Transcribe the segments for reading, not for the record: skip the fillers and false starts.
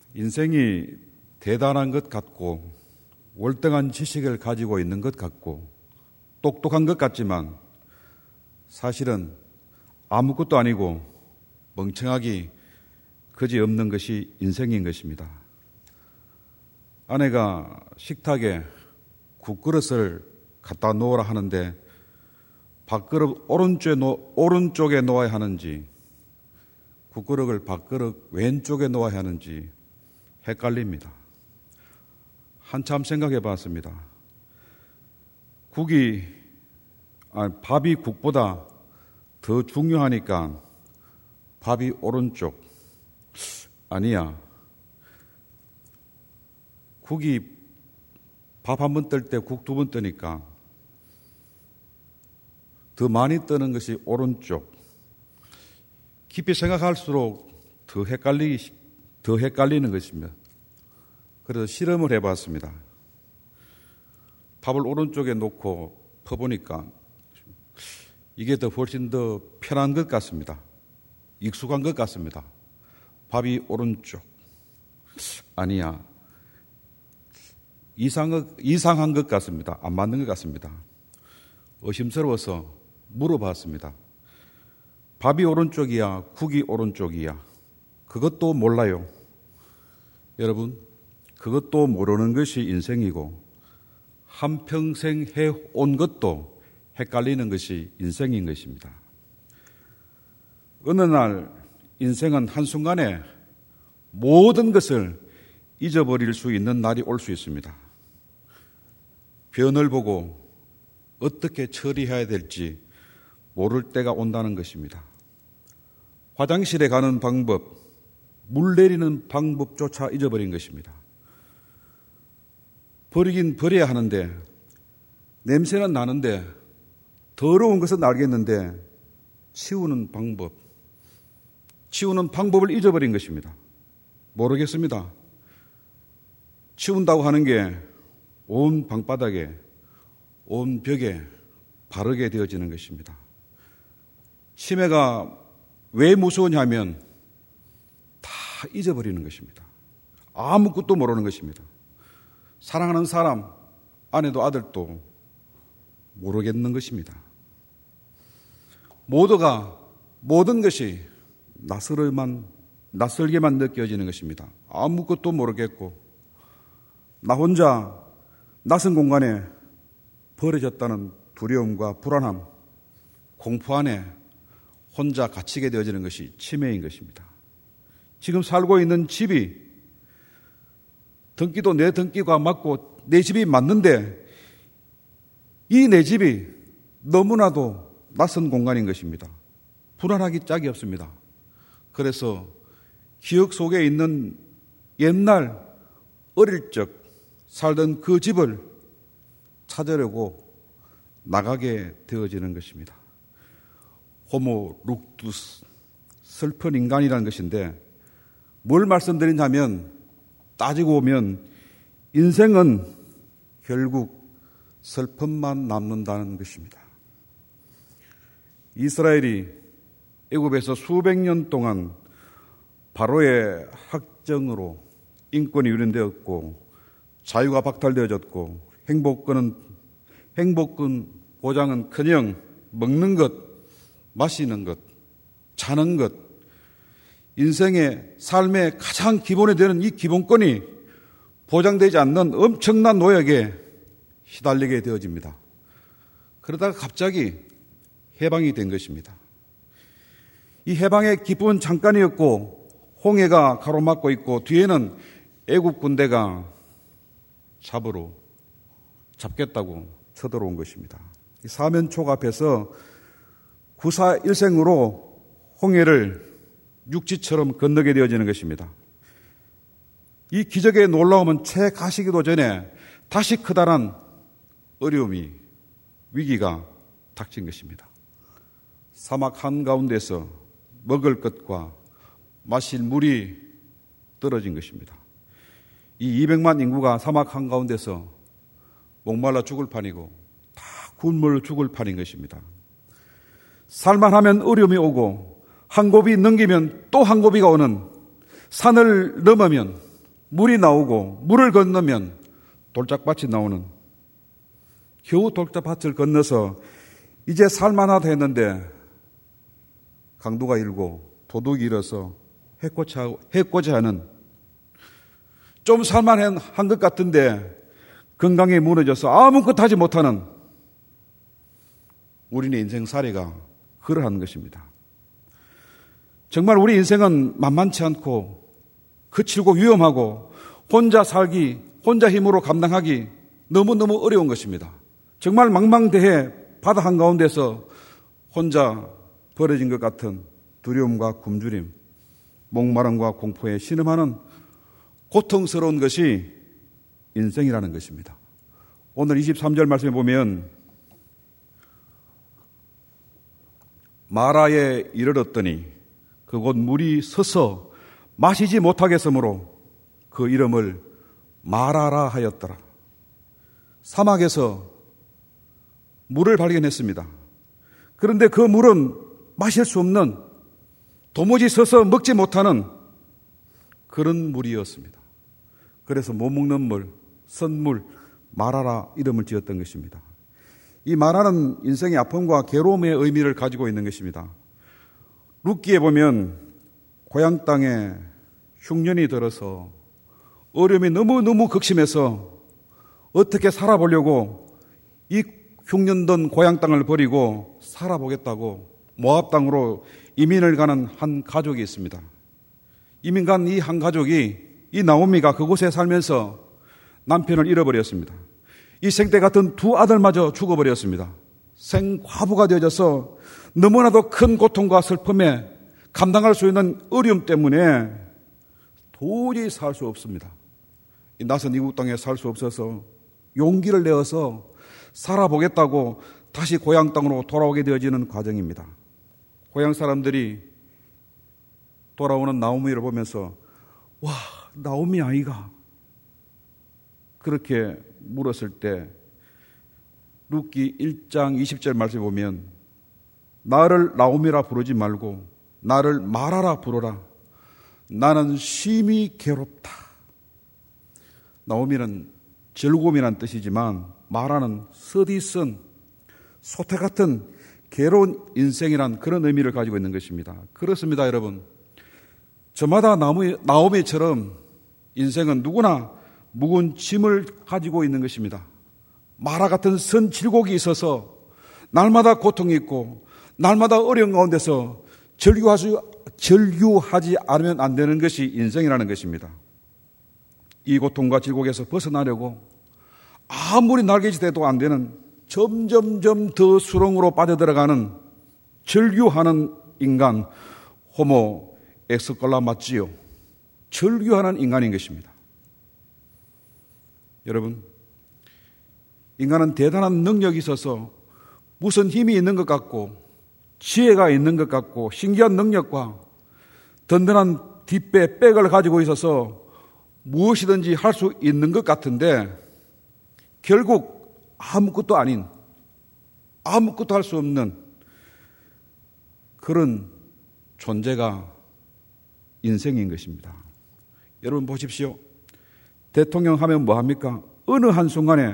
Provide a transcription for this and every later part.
인생이 대단한 것 같고 월등한 지식을 가지고 있는 것 같고 똑똑한 것 같지만 사실은 아무것도 아니고 멍청하기 그지없는 것이 인생인 것입니다. 아내가 식탁에 국그릇을 갖다 놓으라 하는데 밥그릇 오른쪽에 놓아야 하는지 국그릇을 밥그릇 왼쪽에 놓아야 하는지 헷갈립니다. 한참 생각해 봤습니다. 밥이 국보다 더 중요하니까 밥이 오른쪽. 아니야. 국이 밥 한 번 뜰 때 국 두 번 뜨니까 더 많이 뜨는 것이 오른쪽. 깊이 생각할수록 더 헷갈리는 것입니다. 그래서 실험을 해봤습니다. 밥을 오른쪽에 놓고 퍼보니까 이게 훨씬 더 편한 것 같습니다. 익숙한 것 같습니다. 밥이 오른쪽. 아니야. 이상한 것 같습니다. 안 맞는 것 같습니다. 의심스러워서 물어봤습니다. 밥이 오른쪽이야, 국이 오른쪽이야. 그것도 몰라요. 여러분, 그것도 모르는 것이 인생이고 한평생 해온 것도 헷갈리는 것이 인생인 것입니다. 어느 날 인생은 한순간에 모든 것을 잊어버릴 수 있는 날이 올 수 있습니다. 변을 보고 어떻게 처리해야 될지 모를 때가 온다는 것입니다. 화장실에 가는 방법, 물 내리는 방법조차 잊어버린 것입니다. 버리긴 버려야 하는데 냄새는 나는데 더러운 것은 알겠는데 치우는 방법을 잊어버린 것입니다. 모르겠습니다. 치운다고 하는 게 온 방바닥에, 온 벽에 바르게 되어지는 것입니다. 치매가 왜 무서우냐면 다 잊어버리는 것입니다. 아무것도 모르는 것입니다. 사랑하는 사람, 아내도 아들도 모르겠는 것입니다. 모든 것이 낯설게만 느껴지는 것입니다. 아무것도 모르겠고 나 혼자 낯선 공간에 버려졌다는 두려움과 불안함, 공포 안에 혼자 갇히게 되어지는 것이 치매인 것입니다. 지금 살고 있는 집이 등기도 내 등기가 맞고 내 집이 맞는데 이 내 집이 너무나도 낯선 공간인 것입니다. 불안하기 짝이 없습니다. 그래서 기억 속에 있는 옛날 어릴 적 살던 그 집을 찾으려고 나가게 되어지는 것입니다. 호모 룩투스, 슬픈 인간이라는 것인데 뭘 말씀드리냐면 따지고 보면 인생은 결국 슬픔만 남는다는 것입니다. 이스라엘이 애굽에서 수백 년 동안 바로의 학정으로 인권이 유린되었고 자유가 박탈되어졌고 행복권 보장은커녕 먹는 것, 마시는 것, 자는 것, 인생의 삶의 가장 기본이 되는 이 기본권이 보장되지 않는 엄청난 노역에 시달리게 되어집니다. 그러다가 갑자기 해방이 된 것입니다. 이 해방의 기쁨은 잠깐이었고 홍해가 가로막고 있고 뒤에는 애국 군대가 잡겠다고 쳐들어온 것입니다. 사면촉 앞에서 구사일생으로 홍해를 육지처럼 건너게 되어지는 것입니다. 이 기적의 놀라움은 채 가시기도 전에 다시 커다란 어려움이, 위기가 닥친 것입니다. 사막 한가운데서 먹을 것과 마실 물이 떨어진 것입니다. 이 200만 인구가 사막 한가운데서 목말라 죽을 판이고 다 굶어 죽을 판인 것입니다. 살만하면 어려움이 오고 한 고비 넘기면 또 한 고비가 오는, 산을 넘으면 물이 나오고 물을 건너면 돌짝밭이 나오는, 겨우 돌짝밭을 건너서 이제 살만하다 했는데 강도가 일고 도둑이 일어서 해코지 하는, 좀 살만한 것 같은데 건강이 무너져서 아무것도 하지 못하는 우리의 인생 사례가 그러한 것입니다. 정말 우리 인생은 만만치 않고 거칠고 위험하고 혼자 살기, 혼자 힘으로 감당하기 너무너무 어려운 것입니다. 정말 망망대해 바다 한가운데서 혼자 벌어진 것 같은 두려움과 굶주림, 목마름과 공포에 신음하는 고통스러운 것이 인생이라는 것입니다. 오늘 23절 말씀에 보면 마라에 이르렀더니 그곳 물이 서서 마시지 못하겠으므로 그 이름을 마라라 하였더라. 사막에서 물을 발견했습니다. 그런데 그 물은 마실 수 없는, 도무지 서서 먹지 못하는 그런 물이었습니다. 그래서 못 먹는 물, 선물, 마라라 이름을 지었던 것입니다. 이 마라는 인생의 아픔과 괴로움의 의미를 가지고 있는 것입니다. 룻기에 보면 고향 땅에 흉년이 들어서 어려움이 너무너무 극심해서 어떻게 살아보려고 이 흉년던 고향 땅을 버리고 살아보겠다고 모압 땅으로 이민을 가는 한 가족이 있습니다. 이민 간 이 한 가족이, 이 나오미가 그곳에 살면서 남편을 잃어버렸습니다. 이 생떼 같은 두 아들마저 죽어버렸습니다. 생과부가 되어져서 너무나도 큰 고통과 슬픔에 감당할 수 있는 어려움 때문에 도저히 살 수 없습니다. 이 낯선 이국 땅에 살 수 없어서 용기를 내어서 살아보겠다고 다시 고향 땅으로 돌아오게 되어지는 과정입니다. 고향 사람들이 돌아오는 나오미를 보면서 와, 나오미 아이가, 그렇게 물었을 때 룻기 1장 20절 말씀에 보면 나를 나오미라 부르지 말고 나를 마라라 부르라. 나는 심히 괴롭다. 나오미는 즐거움이란 뜻이지만 마라는 서디슨, 소태 같은 괴로운 인생이란 그런 의미를 가지고 있는 것입니다. 그렇습니다, 여러분. 저마다 나오미처럼 인생은 누구나 무거운 짐을 가지고 있는 것입니다. 마라 같은 선 질곡이 있어서 날마다 고통이 있고 날마다 어려운 가운데서 절규하지 않으면 안 되는 것이 인생이라는 것입니다. 이 고통과 질곡에서 벗어나려고 아무리 날개짓해도 안 되는, 점점점 더 수렁으로 빠져들어가는 절규하는 인간, 호모 엑스콜라 맞지요? 절규하는 인간인 것입니다. 여러분, 인간은 대단한 능력이 있어서 무슨 힘이 있는 것 같고 지혜가 있는 것 같고 신기한 능력과 든든한 백을 가지고 있어서 무엇이든지 할 수 있는 것 같은데 결국 아무것도 아닌, 아무것도 할 수 없는 그런 존재가 인생인 것입니다. 여러분 보십시오. 대통령 하면 뭐합니까? 어느 한순간에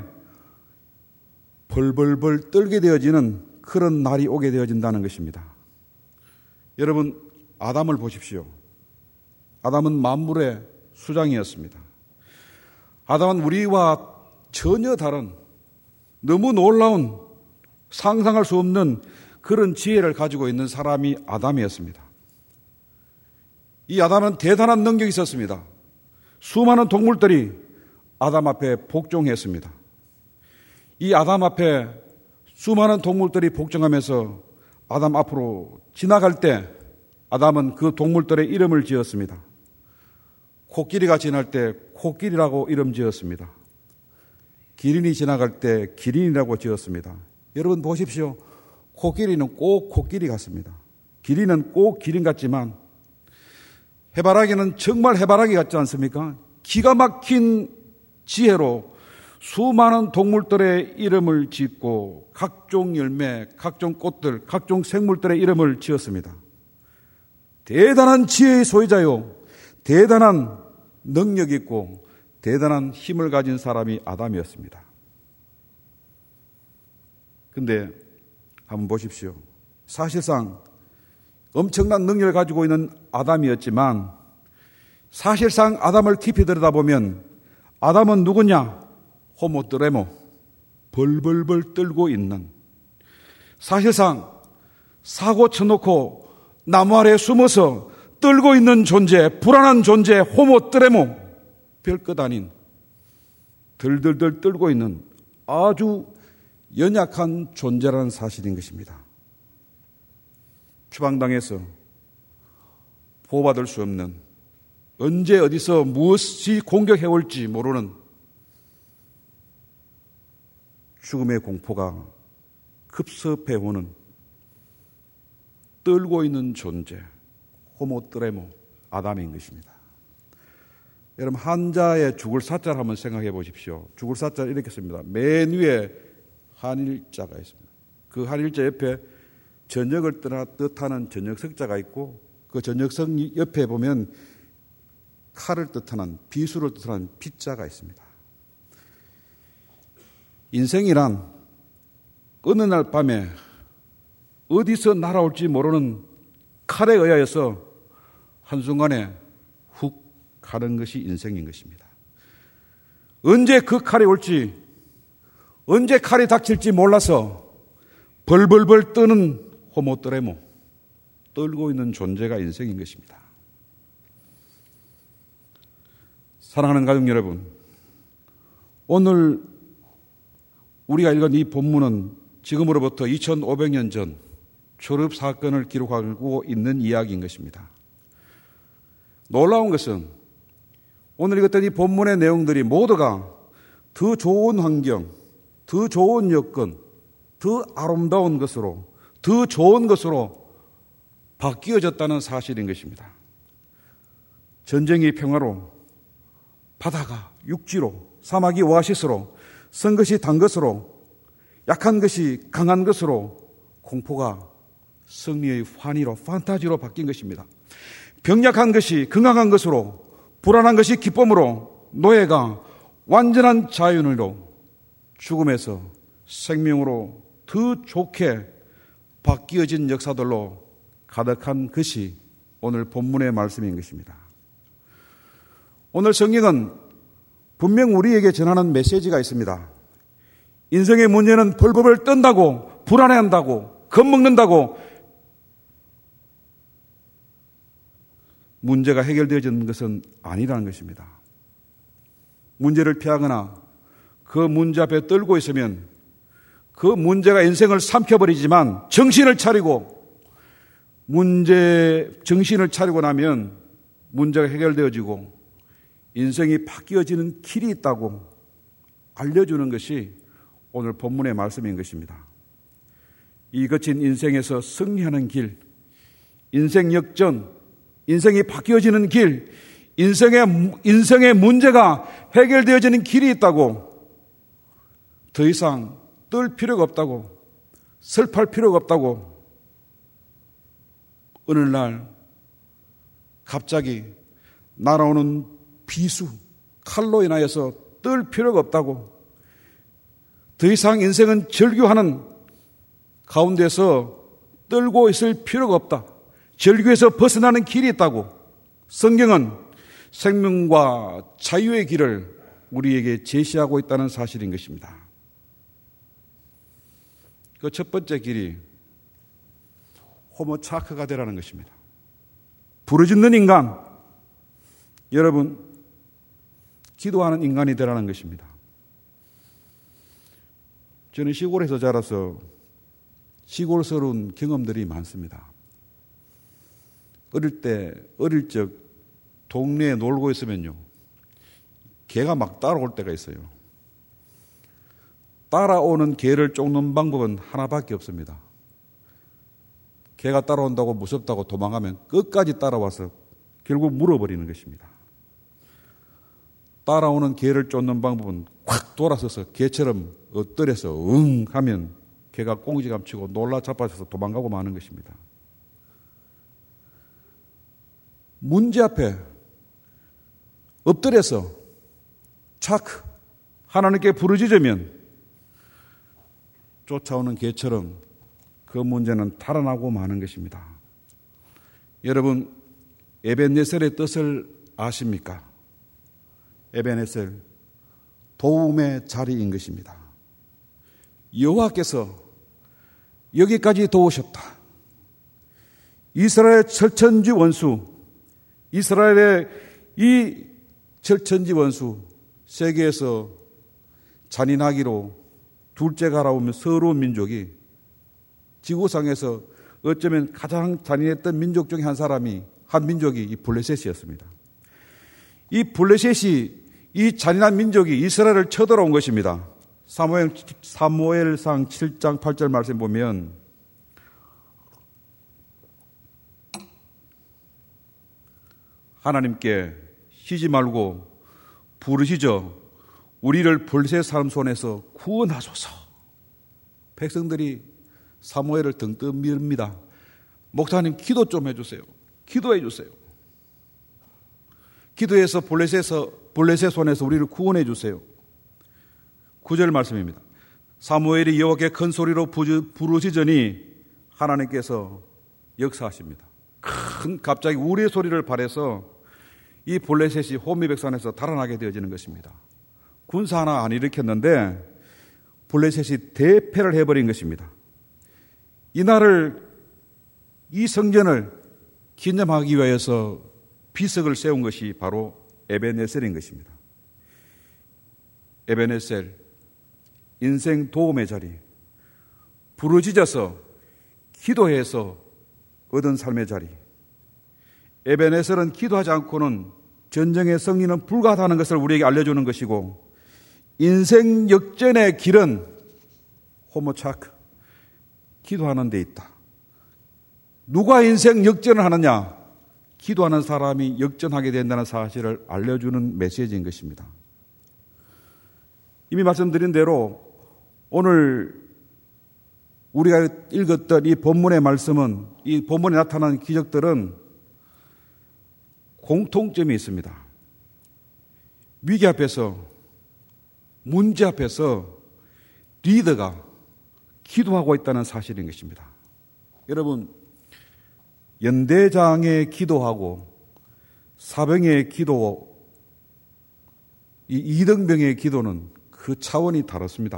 벌벌벌 떨게 되어지는 그런 날이 오게 되어진다는 것입니다. 여러분, 아담을 보십시오. 아담은 만물의 수장이었습니다. 아담은 우리와 전혀 다른, 너무 놀라운, 상상할 수 없는 그런 지혜를 가지고 있는 사람이 아담이었습니다. 이 아담은 대단한 능력이 있었습니다. 수많은 동물들이 아담 앞에 복종했습니다. 이 아담 앞에 수많은 동물들이 복종하면서 아담 앞으로 지나갈 때 아담은 그 동물들의 이름을 지었습니다. 코끼리가 지날 때 코끼리라고 이름 지었습니다. 기린이 지나갈 때 기린이라고 지었습니다. 여러분 보십시오. 코끼리는 꼭 코끼리 같습니다. 기린은 꼭 기린 같지만 해바라기는 정말 해바라기 같지 않습니까? 기가 막힌 지혜로 수많은 동물들의 이름을 짓고 각종 열매, 각종 꽃들, 각종 생물들의 이름을 지었습니다. 대단한 지혜의 소유자요, 대단한 능력 있고 대단한 힘을 가진 사람이 아담이었습니다. 근데 한번 보십시오. 사실상 엄청난 능력을 가지고 있는 아담이었지만 사실상 아담을 깊이 들여다보면 아담은 누구냐? 호모드레모, 벌벌벌 떨고 있는, 사실상 사고 쳐놓고 나무 아래에 숨어서 떨고 있는 존재, 불안한 존재, 호모드레모, 별것 아닌 덜덜덜 떨고 있는 아주 연약한 존재라는 사실인 것입니다. 추방당해서 보호받을 수 없는, 언제 어디서 무엇이 공격해 올지 모르는 죽음의 공포가 급습해 오는 떨고 있는 존재, 호모드레모, 아담인 것입니다. 여러분, 한자의 죽을 사자를 한번 생각해 보십시오. 죽을 사자를 이렇게 씁니다. 맨 위에 한일자가 있습니다. 그 한일자 옆에 저녁을 뜻하는 저녁석자가 있고, 그 저녁석 옆에 보면 칼을 뜻하는, 비수를 뜻하는 빗자가 있습니다. 인생이란 어느 날 밤에 어디서 날아올지 모르는 칼에 의하여서 한순간에 훅 가는 것이 인생인 것입니다. 언제 그 칼이 올지, 언제 칼이 닥칠지 몰라서 벌벌벌 뜨는 호모드레모, 떨고 있는 존재가 인생인 것입니다. 사랑하는 가족 여러분, 오늘 우리가 읽은 이 본문은 지금으로부터 2500년 전 초릅 사건을 기록하고 있는 이야기인 것입니다. 놀라운 것은 오늘 읽었던 이 본문의 내용들이 모두가 더 좋은 환경, 더 좋은 여건, 더 아름다운 것으로, 더 좋은 것으로 바뀌어졌다는 사실인 것입니다. 전쟁이 평화로, 바다가 육지로, 사막이 오아시스로, 쓴 것이 단 것으로, 약한 것이 강한 것으로, 공포가 승리의 환희로, 판타지로 바뀐 것입니다. 병약한 것이 건강한 것으로, 불안한 것이 기쁨으로, 노예가 완전한 자유로, 죽음에서 생명으로 더 좋게 바뀌어진 역사들로 가득한 것이 오늘 본문의 말씀인 것입니다. 오늘 성경은 분명 우리에게 전하는 메시지가 있습니다. 인생의 문제는 벌벌벌 떤다고, 불안해한다고, 겁먹는다고 문제가 해결되어지는 것은 아니라는 것입니다. 문제를 피하거나 그 문제 앞에 떨고 있으면 그 문제가 인생을 삼켜버리지만 정신을 차리고 정신을 차리고 나면 문제가 해결되어지고 인생이 바뀌어지는 길이 있다고 알려주는 것이 오늘 본문의 말씀인 것입니다. 이 거친 인생에서 승리하는 길, 인생 역전, 인생이 바뀌어지는 길, 인생의 문제가 해결되어지는 길이 있다고, 더 이상 떨 필요가 없다고, 슬퍼할 필요가 없다고, 어느 날 갑자기 날아오는 비수, 칼로 인하여서 떨 필요가 없다고, 더 이상 인생은 절규하는 가운데서 떨고 있을 필요가 없다, 절규에서 벗어나는 길이 있다고, 성경은 생명과 자유의 길을 우리에게 제시하고 있다는 사실인 것입니다. 그 첫 번째 길이 호모차크가 되라는 것입니다. 부르짖는 인간, 여러분, 기도하는 인간이 되라는 것입니다. 저는 시골에서 자라서 시골스러운 경험들이 많습니다. 어릴 적 동네에 놀고 있으면요, 개가 막 따라올 때가 있어요. 따라오는 개를 쫓는 방법은 하나밖에 없습니다. 개가 따라온다고 무섭다고 도망가면 끝까지 따라와서 결국 물어버리는 것입니다. 따라오는 개를 쫓는 방법은 확 돌아서서 개처럼 엎드려서 응 하면 개가 꽁지감 치고 놀라 자빠져서 도망가고 마는 것입니다. 문제 앞에 엎드려서 착 하나님께 부르짖으면 쫓아오는 개처럼 그 문제는 달아나고 마는 것입니다. 여러분, 에벤네셀의 뜻을 아십니까? 에벤네셀, 도움의 자리인 것입니다. 여호와께서 여기까지 도우셨다. 이스라엘의 철천지 원수, 이스라엘의 이 철천지 원수, 세계에서 잔인하기로 둘째가 나오면 서러운 민족이 지구상에서 어쩌면 가장 잔인했던 민족 중에 한 민족이 이 블레셋이었습니다. 이 블레셋이 이 잔인한 민족이 이스라엘을 쳐들어온 것입니다. 사무엘상 7장 8절 말씀 보면 하나님께 쉬지 말고 부르시죠. 우리를 블레셋 사람 손에서 구원하소서. 백성들이 사무엘을 등등 밀입니다. 목사님 기도 좀 해주세요. 기도해 주세요. 기도해서 블레셋 손에서 우리를 구원해 주세요. 9절 말씀입니다. 사무엘이 여호와께 큰 소리로 부르시더니 하나님께서 역사하십니다. 갑자기 우리의 소리를 발해서 이 블레셋이 호미백산에서 달아나게 되어지는 것입니다. 군사 하나 안 일으켰는데 블레셋이 대패를 해버린 것입니다. 이 성전을 기념하기 위해서 비석을 세운 것이 바로 에벤네셀인 것입니다. 에벤네셀, 인생 도움의 자리, 부르짖어서 기도해서 얻은 삶의 자리. 에벤네셀은 기도하지 않고는 전쟁의 승리는 불가하다는 것을 우리에게 알려주는 것이고, 인생 역전의 길은 호모차크, 기도하는 데 있다. 누가 인생 역전을 하느냐? 기도하는 사람이 역전하게 된다는 사실을 알려주는 메시지인 것입니다. 이미 말씀드린 대로 오늘 우리가 읽었던 이 본문의 말씀은, 이 본문에 나타나는 기적들은 공통점이 있습니다. 위기 앞에서, 문제 앞에서 리더가 기도하고 있다는 사실인 것입니다. 여러분, 연대장의 기도하고 사병의 기도, 이 이등병의 기도는 그 차원이 다릅니다.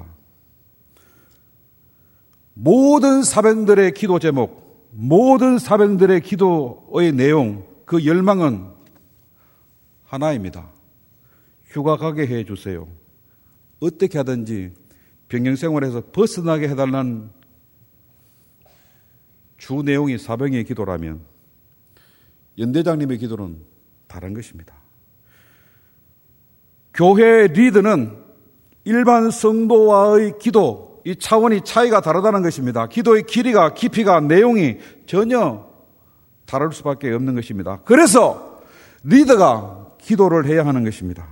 모든 사병들의 기도 제목, 모든 사병들의 기도의 내용, 그 열망은 하나입니다. 휴가 가게 해주세요. 어떻게 하든지 병영생활에서 벗어나게 해달라는 주 내용이 사병의 기도라면 연대장님의 기도는 다른 것입니다. 교회의 리더는 일반 성도와의 기도, 이 차원이 차이가 다르다는 것입니다. 기도의 길이가, 깊이가, 내용이 전혀 다를 수밖에 없는 것입니다. 그래서 리더가 기도를 해야 하는 것입니다.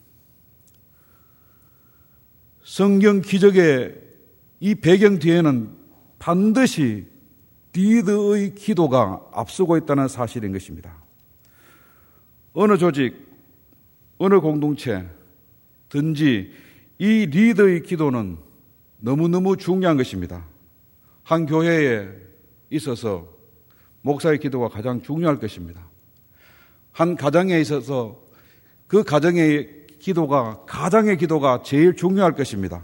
성경 기적의 이 배경 뒤에는 반드시 리더의 기도가 앞서고 있다는 사실인 것입니다. 어느 조직, 어느 공동체든지 이 리더의 기도는 너무너무 중요한 것입니다. 한 교회에 있어서 목사의 기도가 가장 중요할 것입니다. 한 가정에 있어서 그 가정의 기도가 제일 중요할 것입니다.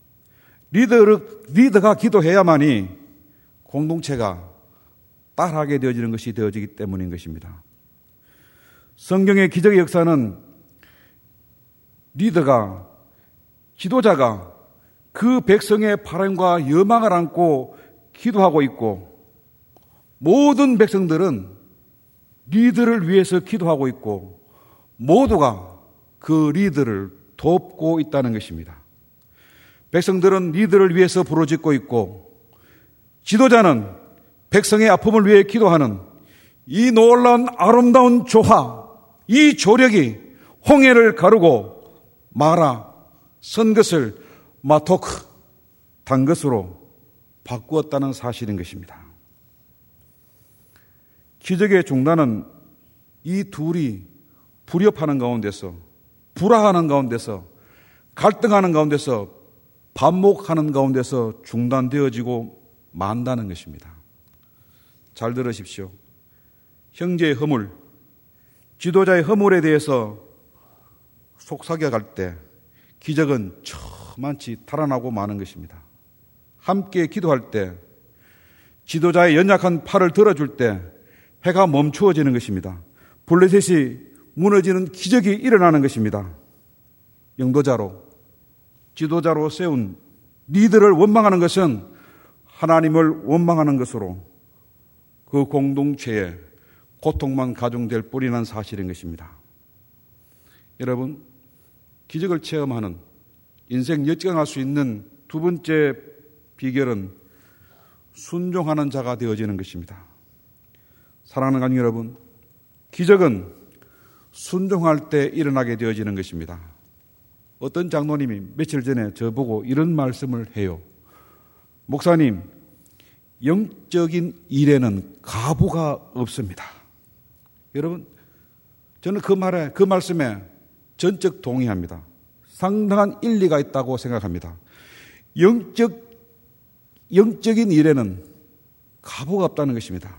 리더가 기도해야만이 공동체가 따라하게 되어지는 것이 되어지기 때문인 것입니다. 성경의 기적의 역사는 리더가, 지도자가 그 백성의 바람과 여망을 안고 기도하고 있고, 모든 백성들은 리더를 위해서 기도하고 있고, 모두가 그 리더를 돕고 있다는 것입니다. 백성들은 리더를 위해서 부르짖고 있고, 지도자는 백성의 아픔을 위해 기도하는 이 놀라운 아름다운 조화, 이 조력이 홍해를 가르고 마라, 선 것을 마토크, 단 것으로 바꾸었다는 사실인 것입니다. 기적의 중단은 이 둘이 불협하는 가운데서, 불화하는 가운데서, 갈등하는 가운데서, 반목하는 가운데서 중단되어지고 만다는 것입니다. 잘 들으십시오. 형제의 허물, 지도자의 허물에 대해서 속삭여갈 때 기적은 저만치 달아나고 마는 것입니다. 함께 기도할 때, 지도자의 연약한 팔을 들어줄 때 해가 멈추어지는 것입니다. 블레셋이 무너지는 기적이 일어나는 것입니다. 영도자로, 지도자로 세운 리더를 원망하는 것은 하나님을 원망하는 것으로 그 공동체에 고통만 가중될 뿐이라는 사실인 것입니다. 여러분, 기적을 체험하는, 인생 역정할 수 있는 두 번째 비결은 순종하는 자가 되어지는 것입니다. 사랑하는 가족 여러분, 기적은 순종할 때 일어나게 되어지는 것입니다. 어떤 장로님이 며칠 전에 저보고 이런 말씀을 해요. 목사님, 영적인 일에는 가부가 없습니다. 여러분, 저는 그 말씀에 전적 동의합니다. 상당한 일리가 있다고 생각합니다. 영적인 일에는 가부가 없다는 것입니다.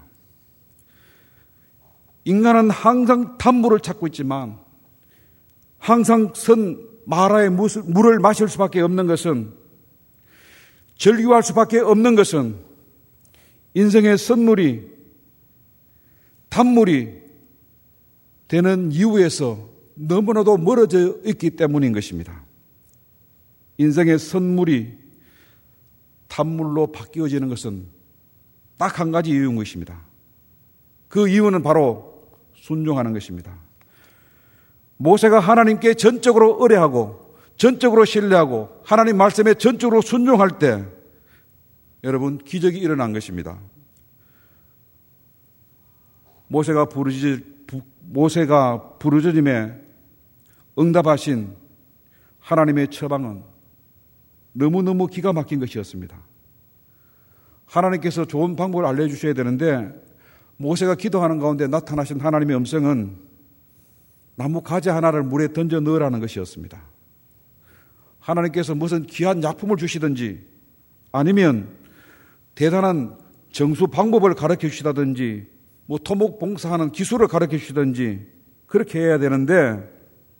인간은 항상 탐물을 찾고 있지만 항상 선 마라의 물을 마실 수밖에 없는 것은, 절규할 수밖에 없는 것은 인생의 선물이 단물이 되는 이유에서 너무나도 멀어져 있기 때문인 것입니다. 인생의 선물이 단물로 바뀌어지는 것은 딱 한 가지 이유인 것입니다. 그 이유는 바로 순종하는 것입니다. 모세가 하나님께 전적으로 의뢰하고 전적으로 신뢰하고 하나님 말씀에 전적으로 순종할 때 여러분, 기적이 일어난 것입니다. 모세가 부르짖음에 응답하신 하나님의 처방은 너무너무 기가 막힌 것이었습니다. 하나님께서 좋은 방법을 알려주셔야 되는데 모세가 기도하는 가운데 나타나신 하나님의 음성은 나무 가지 하나를 물에 던져 넣으라는 것이었습니다. 하나님께서 무슨 귀한 약품을 주시든지 아니면 대단한 정수 방법을 가르쳐 주시다든지 토목 봉사하는 기술을 가르쳐 주시든지 그렇게 해야 되는데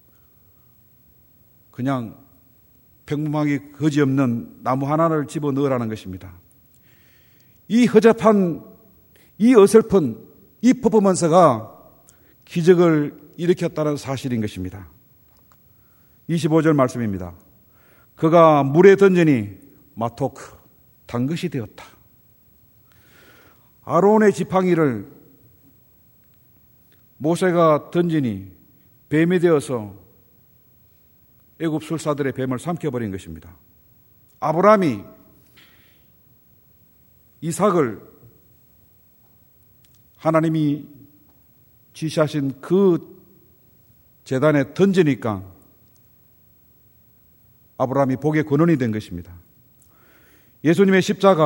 그냥 평범하게 거지없는 나무 하나를 집어 넣으라는 것입니다. 이 허접한, 이 어설픈 이 퍼포먼스가 기적을 일으켰다는 사실인 것입니다. 25절 말씀입니다. 그가 물에 던지니 마토크, 단 것이 되었다. 아론의 지팡이를 모세가 던지니 뱀이 되어서 애굽 술사들의 뱀을 삼켜버린 것입니다. 아브라함이 이삭을 하나님이 지시하신 그 제단에 던지니까 아브라함이 복의 근원이 된 것입니다. 예수님의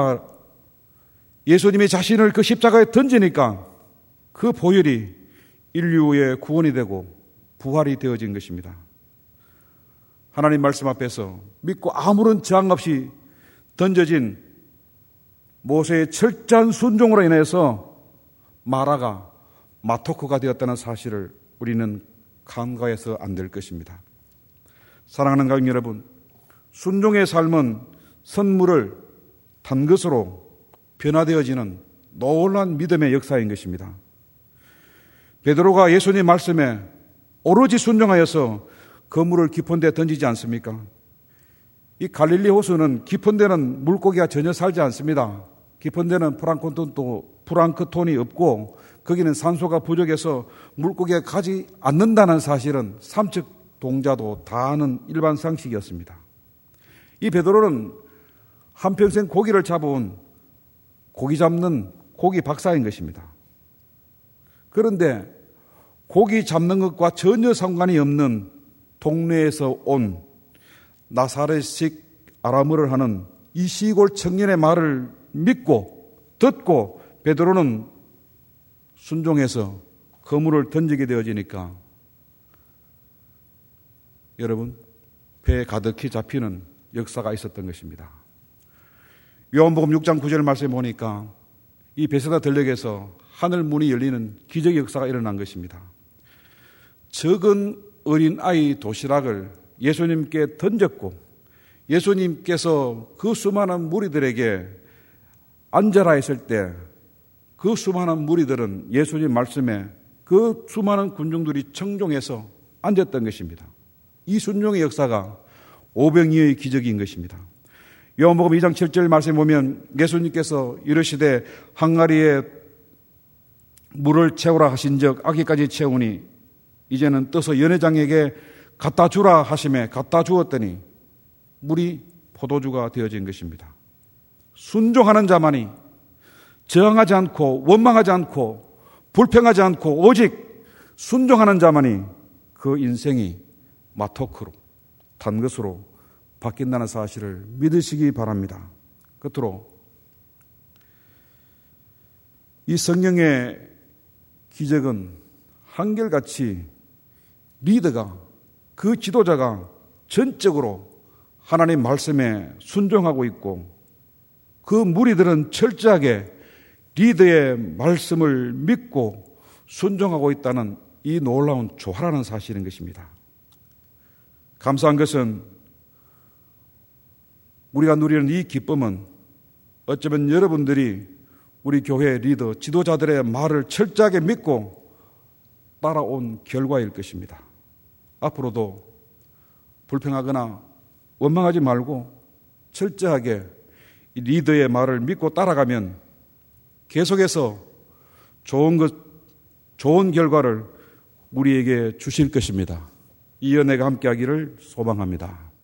자신을 그 십자가에 던지니까 그 보혈이 인류의 구원이 되고 부활이 되어진 것입니다. 하나님 말씀 앞에서 믿고 아무런 저항 없이 던져진 모세의 철저한 순종으로 인해서 마라가 마토크가 되었다는 사실을 우리는 간과해서 안 될 것입니다. 사랑하는 가족 여러분, 순종의 삶은 선물을 단 것으로 변화되어지는 놀라운 믿음의 역사인 것입니다. 베드로가 예수님 말씀에 오로지 순종하여서 그물을 깊은 데 던지지 않습니까? 이 갈릴리 호수는 깊은 데는 물고기가 전혀 살지 않습니다. 깊은 데는 플랑크톤이 없고 거기는 산소가 부족해서 물고기가 가지 않는다는 사실은 삼척 동자도 다 아는 일반 상식이었습니다. 이 베드로는 한평생 고기를 잡아온 고기 잡는 고기 박사인 것입니다. 그런데 고기 잡는 것과 전혀 상관이 없는 동네에서 온 나사렛식 아람어를 하는 이 시골 청년의 말을 믿고 듣고 베드로는 순종해서 그물을 던지게 되어지니까 여러분 배에 가득히 잡히는 역사가 있었던 것입니다. 요한복음 6장 9절 말씀에 보니까 이 베세다 들녘에서 하늘 문이 열리는 기적의 역사가 일어난 것입니다. 적은 어린아이 도시락을 예수님께 던졌고 예수님께서 그 수많은 무리들에게 앉아라 했을 때 그 수많은 무리들은 예수님 말씀에 그 수많은 군중들이 청종해서 앉았던 것입니다. 이 순종의 역사가 오병이어의 기적인 것입니다. 요한복음 2장 7절 말씀에 보면 예수님께서 이르시되 항아리에 물을 채우라 하신 적 아기까지 채우니 이제는 떠서 연회장에게 갖다 주라 하심에 갖다 주었더니 물이 포도주가 되어진 것입니다. 순종하는 자만이 저항하지 않고 원망하지 않고 불평하지 않고 오직 순종하는 자만이 그 인생이 마토크로 단 것으로 바뀐다는 사실을 믿으시기 바랍니다. 끝으로 이 성경의 기적은 한결같이 리더가 그 지도자가 전적으로 하나님 말씀에 순종하고 있고 그 무리들은 철저하게 리더의 말씀을 믿고 순종하고 있다는 이 놀라운 조화라는 사실인 것입니다. 감사한 것은 우리가 누리는 이 기쁨은 어쩌면 여러분들이 우리 교회 리더, 지도자들의 말을 철저하게 믿고 따라온 결과일 것입니다. 앞으로도 불평하거나 원망하지 말고 철저하게 이 리더의 말을 믿고 따라가면 계속해서 좋은 결과를 우리에게 주실 것입니다. 이 은혜가 함께하기를 소망합니다.